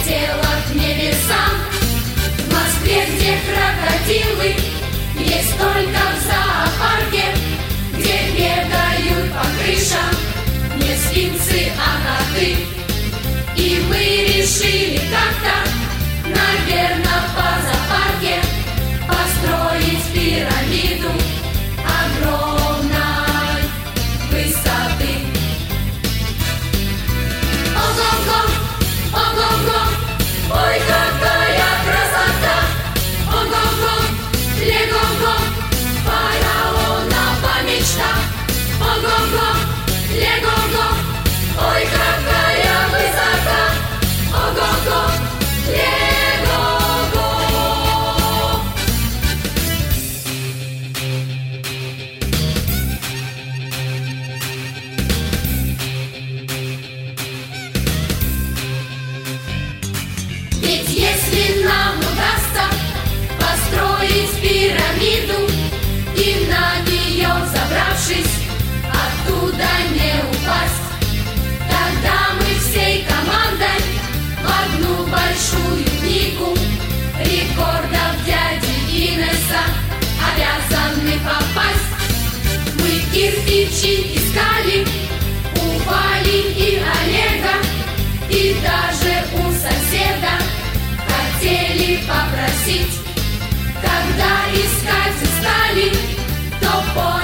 взлетела к небесам. В Москве, где крокодилы, есть только в зоопарке, где бегают по крышам не сфинксы, а коты. И мы решили как-то, наверное, по зоопарке построить пирамиду огромной высоты. Ого-го, ого-го, ой, какая красота! Ого-го, лего-го, фараона помечта. Ого-го, лего-го, ой, какая высота! Ого-го, лего-го. Ведь если нам удастся построить пирамиду и на нее забравшись, оттуда не упасть, тогда мы всей командой в одну большую книгу рекордов дяди Гиннесса обязаны попасть. Мы кирпичи искали у Вали и Олега, и даже у соседа хотели попросить. Когда искать устали, то поняли,